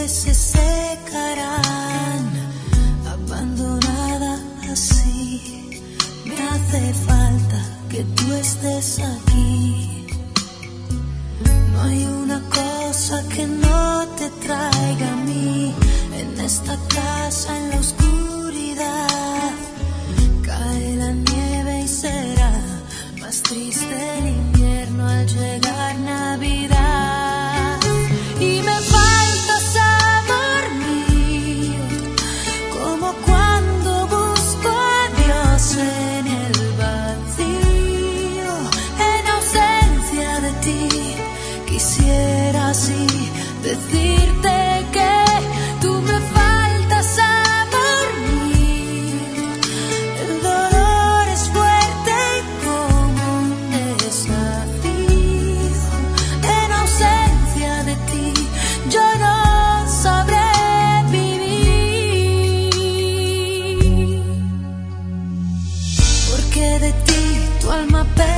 nubes se secarán, abandonada así. Me hace falta que tú estés aquí. No hay una cosa que no te traiga a mí. En esta casa, en la oscuridad, cae la nieve y será más triste el invierno al llegar Navidad. Y me faltas, amor mío, como cuando busco a Dios en el vacío. En ausencia de ti, quisiera así decirte que tú me faltas, amor mío. El dolor es fuerte como un desafío. En ausencia de ti yo no sabré vivir, porque de ti tu alma